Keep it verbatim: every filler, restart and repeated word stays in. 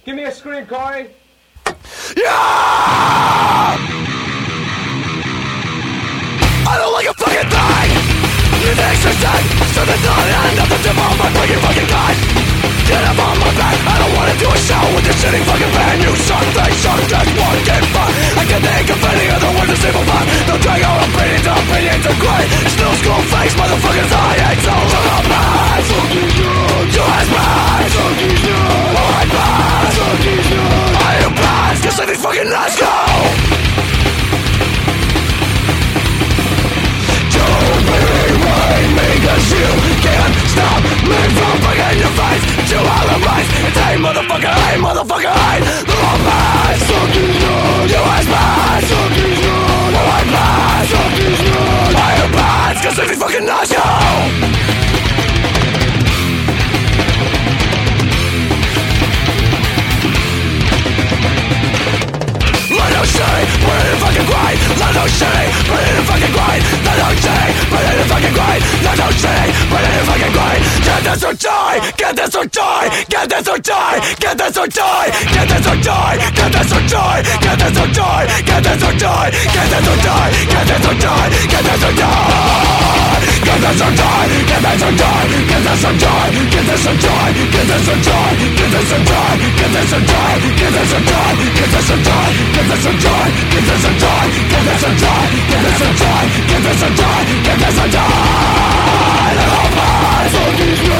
Give me a scream, Corey. Yeah! I don't like a fucking thing. You're the exorcist, so there's not enough to hold my fucking fucking gun. Get up on my back, I don't wanna do a show with your shitty fucking band. You suck, they suck, just won't get fun. I can't think of any other word to say for fun. Don't drag our opinions, our opinions are great. Still school face, motherfuckers, I hate so. Shut up, man, fuck these nuts. You ass man, fuck these nuts. Alright, man, fuck these nuts. I am bad, just let these fucking nuts go. Don't remind me, cause you can't stop me from fucking your face. You are the rise, it's hey motherfucker, hey motherfucker, hey. They're all bad, fuck these nuts. You ass bad, fuck these nuts. Alright, bad, fuck these nuts. I am bad, cause let these fucking nuts go. Let no shitty, put it in fucking grind. Let no shitty, put it in fucking grind. Let no shitty, put it in fucking grind. Let no shitty, put it in fucking grind. Get this or die, get this or die. Get this or die, get this or die. Get this or die, get this or die. Get this or die, get this or die. Get this or die, get this or die. Get this or die. Get this or die, get this or die. Get this or die, get this or die. Get this or die, get this or die. Get this or die, get this or die. Get this or die, get this or die. Get this or die, get this or die. Get this or die, get this or die. Get this or die, get this or die. Fuck these